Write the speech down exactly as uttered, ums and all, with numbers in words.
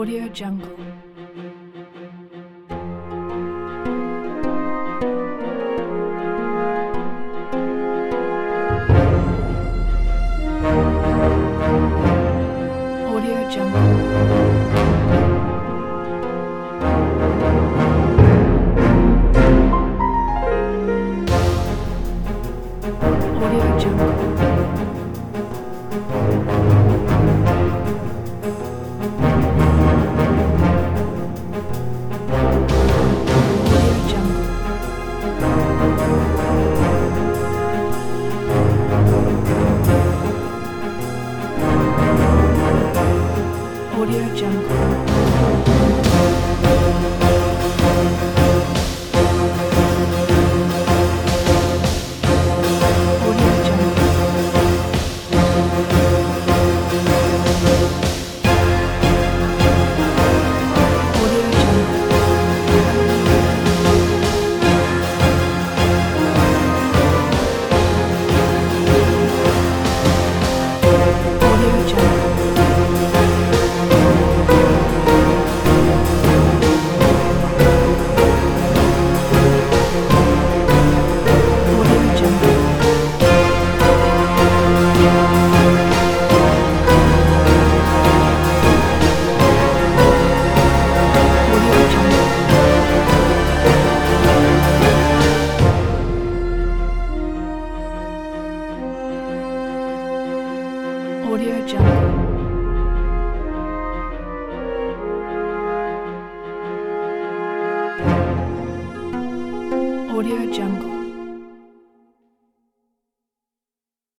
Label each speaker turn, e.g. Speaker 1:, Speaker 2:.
Speaker 1: Audio Jungle. Audio Jungle. Audio Jungle. Audio Jungle. Audio Jungle. Audio Jungle. Audio Jungle. Audio Jungle. Audio Jungle. Audio Jungle. Audio Jungle. Audio Jungle.